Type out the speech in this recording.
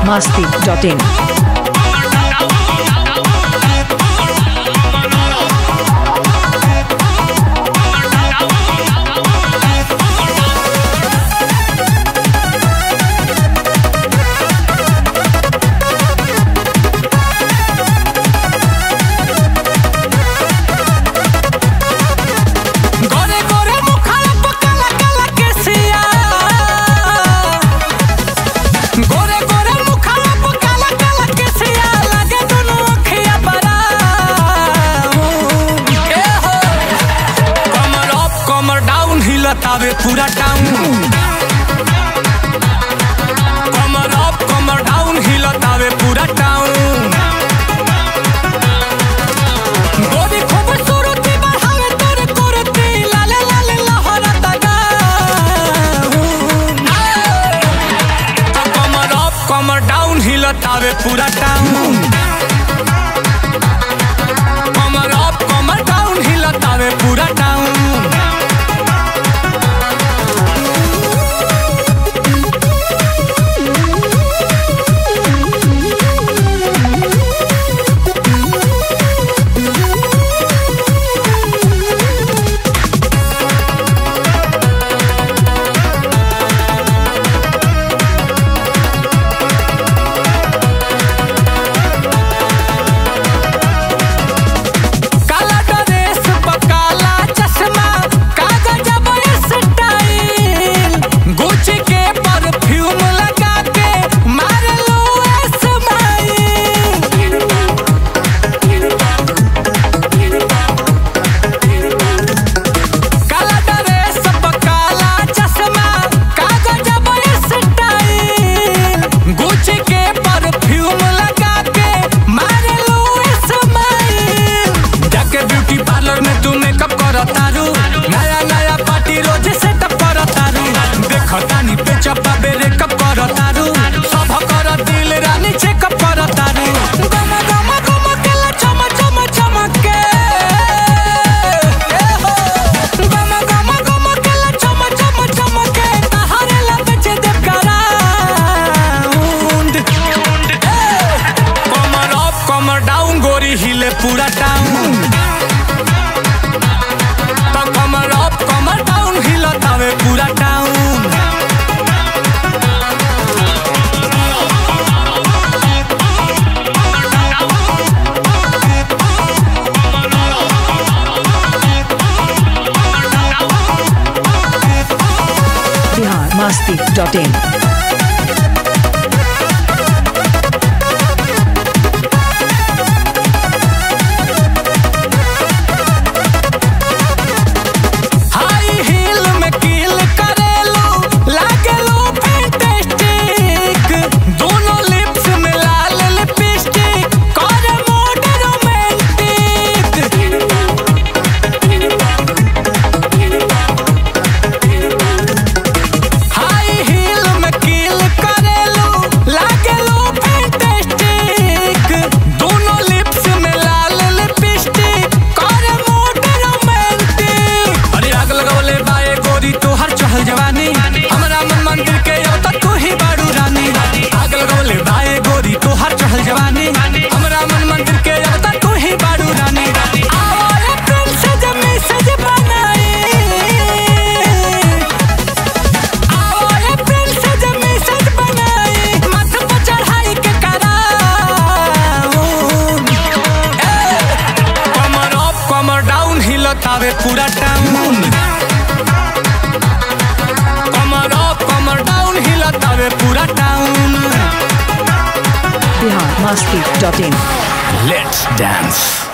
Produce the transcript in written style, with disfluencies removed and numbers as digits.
biharmasti.in. हिलतावे पूरा town कमर up कमर डाउन हिलतावे पूरा टाउन गोरी खूबसूरती बढ़ावे तोरे कुर्ती लाले लाले लहरता गाउन कमर अप कमर डाउन हिलतावे पूरा टाउन कमर अप कमर डाउन हिलतावे पूरा टाउन नया नया पार्टी रोज सेटअप करतारू देखतानी पे चप्पा बेरे कप करतारू सब कर दिल रानी चेकअप करतारू गम गम गम केला चम चम चमके गम गम गम केला चम चम चमके तहरे ला बेचे दे कराउंड कमर अप कमर डाउन गोरी हिले पूरा टाउन कमर अप कमर डाउन हिलतावे पूरा टाउन biharmasti.in. हिलतावे पूरा टाउन कमर अप कमर डाउन हिलतावे पूरा टाउन biharmasti.in. Let's dance.